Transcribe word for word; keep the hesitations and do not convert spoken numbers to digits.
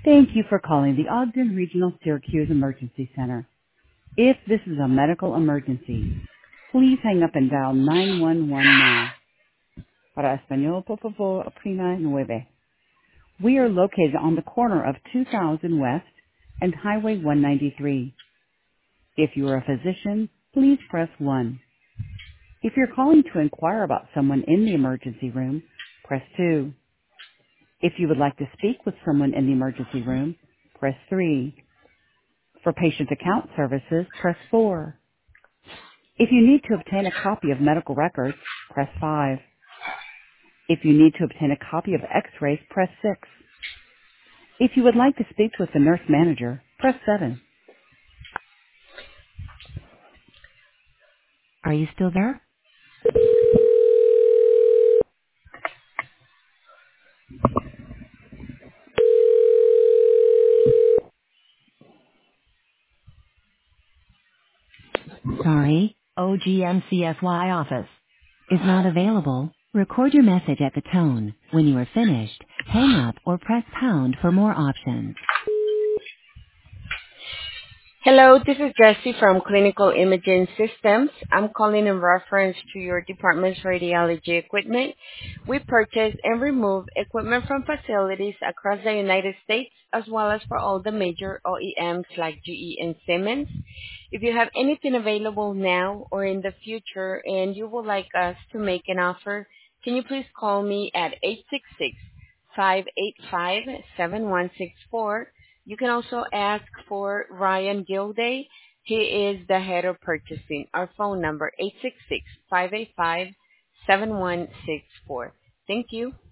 Thank you for calling the Ogden Regional Syracuse Emergency Center. If this is a medical emergency, please hang up and dial nine one one now. Para español, por favor, oprima nueve. We are located on the corner of two thousand West and Highway one ninety-three. If you are a physician, please press one. If you're calling to inquire about someone in the emergency room, press two. If you would like to speak with someone in the emergency room, press three. For patient account services, press four. If you need to obtain a copy of medical records, press five. If you need to obtain a copy of x-rays, press six. If you would like to speak with the nurse manager, press seven. Are you still there? Sorry, O G M C S Y office is not available. Record your message at the tone. When you are finished, hang up or press pound for more options. Hello, this is Jessie from Clinical Imaging Systems. I'm calling in reference to your department's radiology equipment. We purchase and remove equipment from facilities across the United States as well as for all the major O E Ms like G E and Siemens. If you have anything available now or in the future and you would like us to make an offer, can you please call me at eight six six, five eight five, seven one six four. You can also ask for Ryan Gilday. He is the head of purchasing. Our phone number, eight six six, five eight five, seven one six four. Thank you.